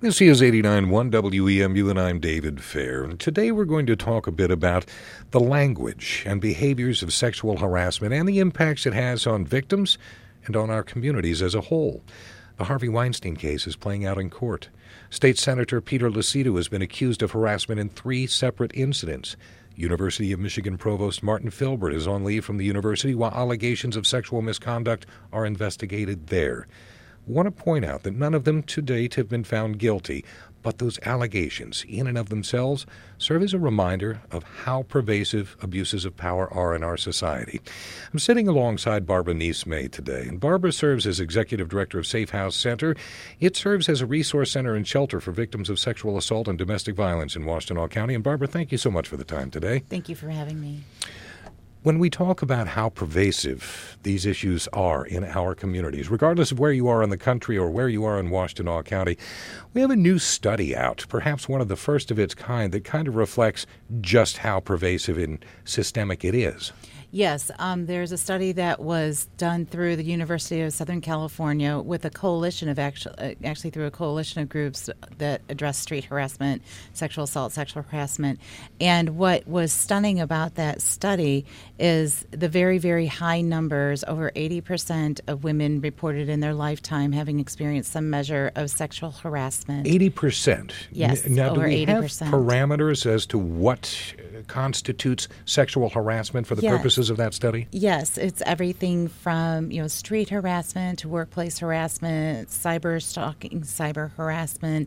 This is 89.1 WEMU, and I'm David Fair. And today we're going to talk a bit about the language and behaviors of sexual harassment and the impacts it has on victims and on our communities as a whole. The Harvey Weinstein case is playing out in court. State Senator Peter Lucido has been accused of harassment in 3 separate incidents. University of Michigan Provost Martin Filbert is on leave from the university while allegations of sexual misconduct are investigated there. I want to point out that none of them to date have been found guilty, but those allegations, in and of themselves, serve as a reminder of how pervasive abuses of power are in our society. I'm sitting alongside Barbara Neese-May today, and Barbara serves as Executive Director of Safe House Center. It serves as a resource center and shelter for victims of sexual assault and domestic violence in Washtenaw County. And Barbara, thank you so much for the time today. Thank you for having me. When we talk about how pervasive these issues are in our communities, regardless of where you are in the country or where you are in Washtenaw County, we have a new study out, perhaps one of the first of its kind, that kind of reflects just how pervasive and systemic it is. Yes, there's a study that was done through the University of Southern California with a coalition of actually through a coalition of groups that address street harassment, sexual assault, sexual harassment. And what was stunning about that study is the very, very high numbers. Over 80% of women reported in their lifetime having experienced some measure of sexual harassment. 80%? Yes, now, over 80%. Do we have parameters as to what constitutes sexual harassment for the purposes of that study? Yes, it's everything from street harassment to workplace harassment, cyber stalking, cyber harassment,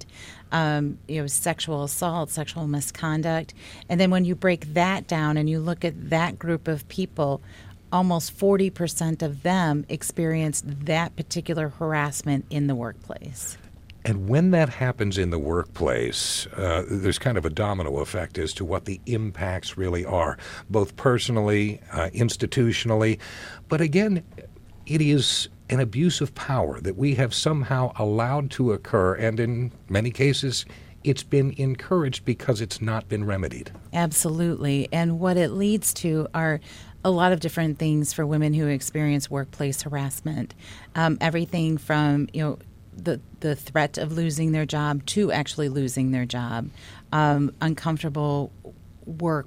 sexual assault, sexual misconduct. And then when you break that down and you look at that group of people, almost 40% of them experienced that particular harassment in the workplace. And when that happens in the workplace, there's kind of a domino effect as to what the impacts really are, both personally, institutionally. But again, it is an abuse of power that we have somehow allowed to occur, and in many cases, it's been encouraged because it's not been remedied. Absolutely. And what it leads to are a lot of different things for women who experience workplace harassment. Everything from, the threat of losing their job to actually losing their job, uncomfortable work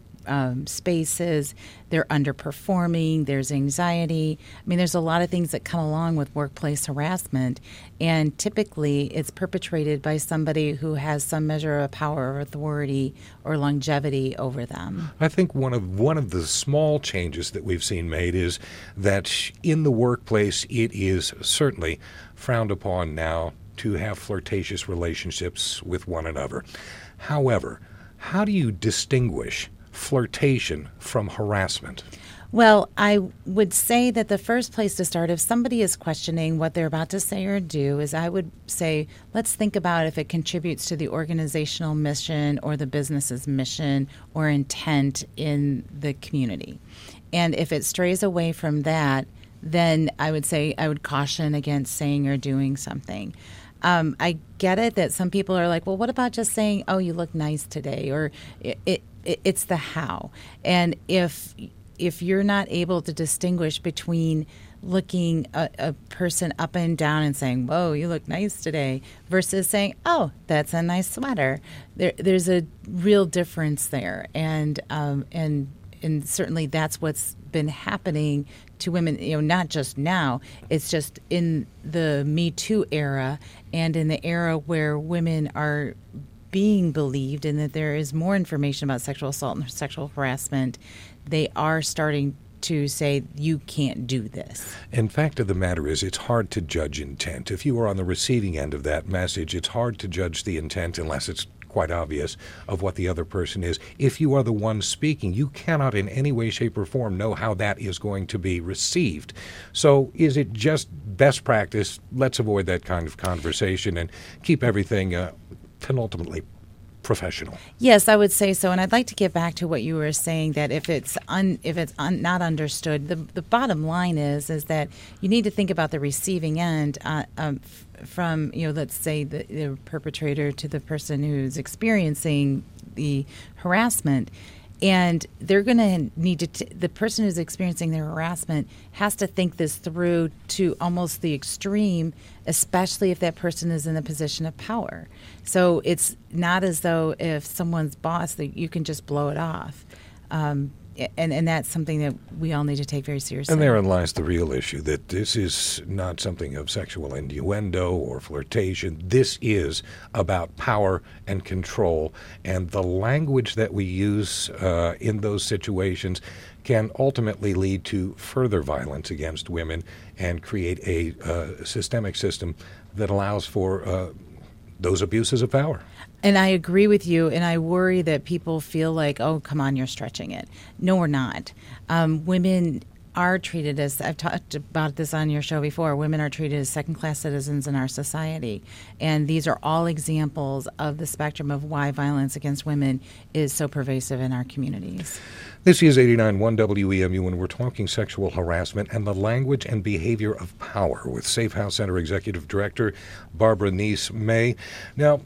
spaces, they're underperforming, there's anxiety. I mean, there's a lot of things that come along with workplace harassment, and typically it's perpetrated by somebody who has some measure of power or authority or longevity over them. I think one of the small changes that we've seen made is that in the workplace it is certainly frowned upon now to have flirtatious relationships with one another. However, how do you distinguish flirtation from harassment? Well, I would say that the first place to start, if somebody is questioning what they're about to say or do, is I would say, let's think about if it contributes to the organizational mission or the business's mission or intent in the community. And if it strays away from that, then I would say I would caution against saying or doing something. I get it that some people are like, well, what about just saying, oh, you look nice today? Or it's the how. And if you're not able to distinguish between looking a person up and down and saying, whoa, you look nice today, versus saying, oh, that's a nice sweater, there's a real difference there. And certainly that's what's been happening to women, not just now. It's just in the Me Too era and in the era where women are being believed and that there is more information about sexual assault and sexual harassment, they are starting to say, you can't do this. And fact of the matter is, it's hard to judge intent. If you are on the receiving end of that message, it's hard to judge the intent unless it's quite obvious of what the other person is. If you are the one speaking, you cannot in any way, shape, or form know how that is going to be received. So is it just best practice? Let's avoid that kind of conversation and keep everything penultimately professional. Yes, I would say so. And I'd like to get back to what you were saying, that if it's not understood, the bottom line is that you need to think about the receiving end from, let's say the perpetrator to the person who's experiencing the harassment. And they're going to need to, the person who's experiencing their harassment has to think this through to almost the extreme, especially if that person is in a position of power. So it's not as though if someone's boss that you can just blow it off. And that's something that we all need to take very seriously. And therein lies the real issue, that this is not something of sexual innuendo or flirtation. This is about power and control, and the language that we use in those situations can ultimately lead to further violence against women and create a systemic system that allows for those abuses of power. And I agree with you, and I worry that people feel like, oh, come on, you're stretching it. No, we're not. Women are treated as, I've talked about this on your show before, women are treated as second-class citizens in our society. And these are all examples of the spectrum of why violence against women is so pervasive in our communities. This is 89.1 WEMU, and we're talking sexual harassment and the language and behavior of power with Safe House Center Executive Director Barbara Neese-May. Now,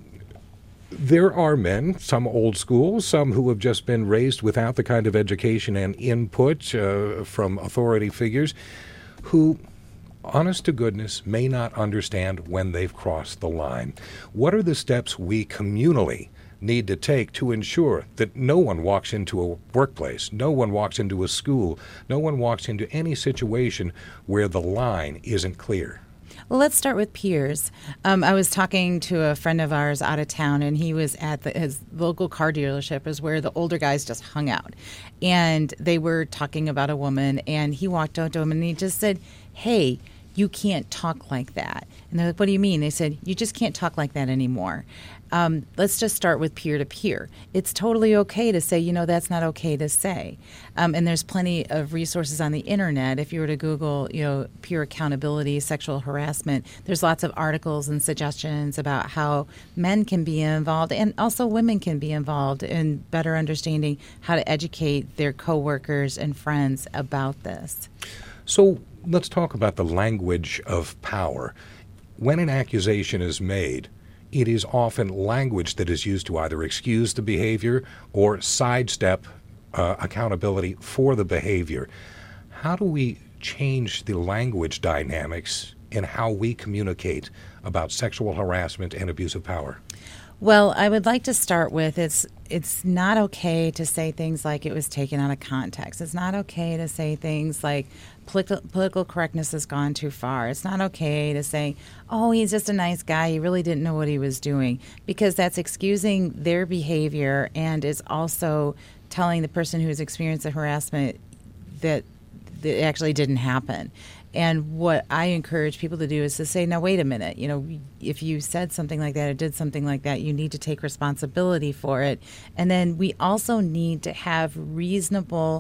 there are men, some old school, some who have just been raised without the kind of education and input from authority figures, who, honest to goodness, may not understand when they've crossed the line. What are the steps we communally need to take to ensure that no one walks into a workplace, no one walks into a school, no one walks into any situation where the line isn't clear? Well, let's start with peers. I was talking to a friend of ours out of town, and he was at his local car dealership, is where the older guys just hung out. And they were talking about a woman, and he walked up to him, and he just said, hey, you can't talk like that. And they're like, what do you mean? They said, you just can't talk like that anymore. Let's just start with peer-to-peer. It's totally okay to say, that's not okay to say. And there's plenty of resources on the internet. If you were to Google, peer accountability, sexual harassment, there's lots of articles and suggestions about how men can be involved and also women can be involved in better understanding how to educate their coworkers and friends about this. So let's talk about the language of power. When an accusation is made, it is often language that is used to either excuse the behavior or sidestep accountability for the behavior. How do we change the language dynamics in how we communicate about sexual harassment and abuse of power? Well, I would like to start with it's not okay to say things like it was taken out of context. It's not okay to say things like political correctness has gone too far. It's not okay to say, oh, he's just a nice guy. He really didn't know what he was doing, because that's excusing their behavior and is also telling the person who has experienced the harassment that it actually didn't happen. And what I encourage people to do is to say, now, wait a minute, if you said something like that or did something like that, you need to take responsibility for it. And then we also need to have reasonable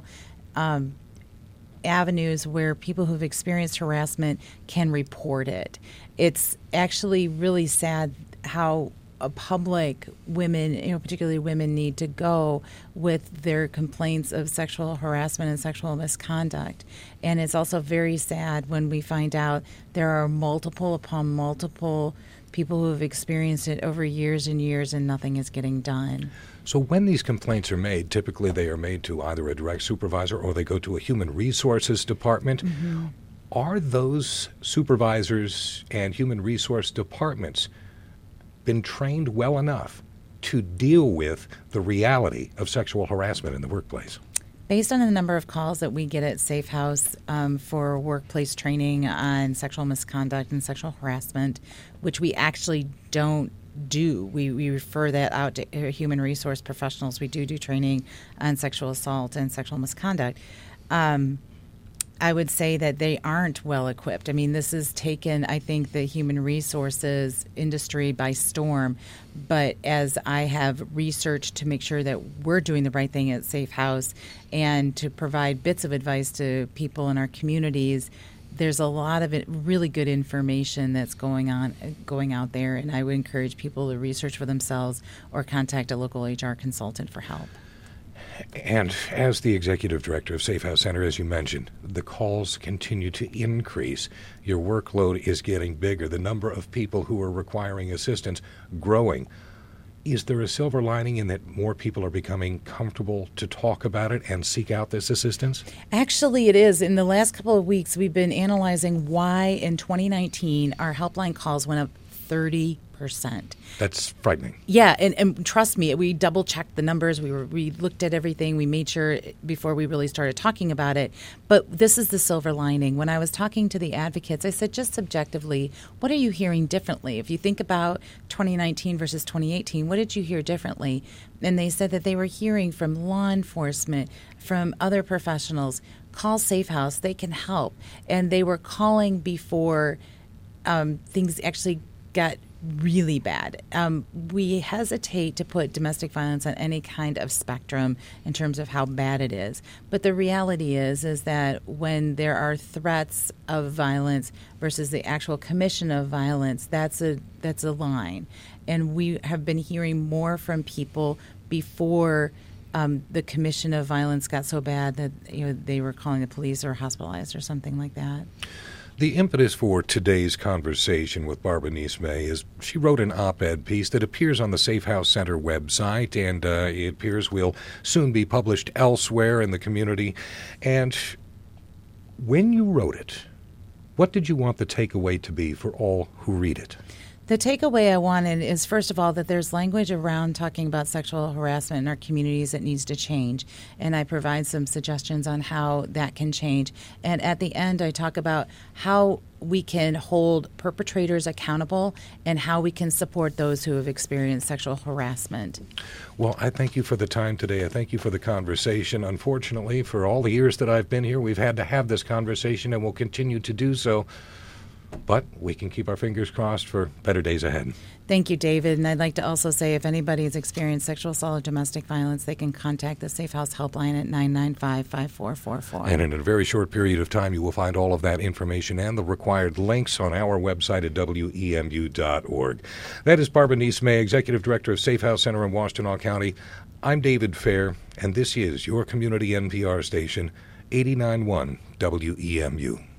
avenues where people who've experienced harassment can report it. It's actually really sad how public women, particularly women, need to go with their complaints of sexual harassment and sexual misconduct. And it's also very sad when we find out there are multiple upon multiple people who have experienced it over years and years and nothing is getting done. So when these complaints are made, typically they are made to either a direct supervisor or they go to a human resources department. Mm-hmm. Are those supervisors and human resource departments been trained well enough to deal with the reality of sexual harassment in the workplace? Based on the number of calls that we get at Safe House for workplace training on sexual misconduct and sexual harassment, which we actually don't do. We refer that out to human resource professionals. We do training on sexual assault and sexual misconduct. I would say that they aren't well equipped. I mean, this has taken, I think, the human resources industry by storm. But as I have researched to make sure that we're doing the right thing at Safe House and to provide bits of advice to people in our communities, there's a lot of really good information that's going out there. And I would encourage people to research for themselves or contact a local HR consultant for help. And as the executive director of Safe House Center, as you mentioned, the calls continue to increase. Your workload is getting bigger. The number of people who are requiring assistance growing. Is there a silver lining in that more people are becoming comfortable to talk about it and seek out this assistance? Actually, it is. In the last couple of weeks, we've been analyzing why in 2019 our helpline calls went up 30%. That's frightening. Yeah, and trust me, we double-checked the numbers. We looked at everything. We made sure before we really started talking about it. But this is the silver lining. When I was talking to the advocates, I said, just subjectively, what are you hearing differently? If you think about 2019 versus 2018, what did you hear differently? And they said that they were hearing from law enforcement, from other professionals, call Safe House, they can help. And they were calling before things actually got really bad. We hesitate to put domestic violence on any kind of spectrum in terms of how bad it is. But the reality is that when there are threats of violence versus the actual commission of violence, that's a line. And we have been hearing more from people before the commission of violence got so bad that they were calling the police or hospitalized or something like that. The impetus for today's conversation with Barbara Neesmay is she wrote an op-ed piece that appears on the Safe House Center website, and it appears will soon be published elsewhere in the community. And when you wrote it, what did you want the takeaway to be for all who read it? The takeaway I wanted is, first of all, that there's language around talking about sexual harassment in our communities that needs to change. And I provide some suggestions on how that can change. And at the end, I talk about how we can hold perpetrators accountable and how we can support those who have experienced sexual harassment. Well, I thank you for the time today. I thank you for the conversation. Unfortunately, for all the years that I've been here, we've had to have this conversation and we'll continue to do so. But we can keep our fingers crossed for better days ahead. Thank you, David. And I'd like to also say if anybody has experienced sexual assault or domestic violence, they can contact the Safe House Helpline at 995-5444. And in a very short period of time, you will find all of that information and the required links on our website at WEMU.org. That is Barbara Neesmay, Executive Director of Safe House Center in Washtenaw County. I'm David Fair, and this is your community NPR station, 89.1 WEMU.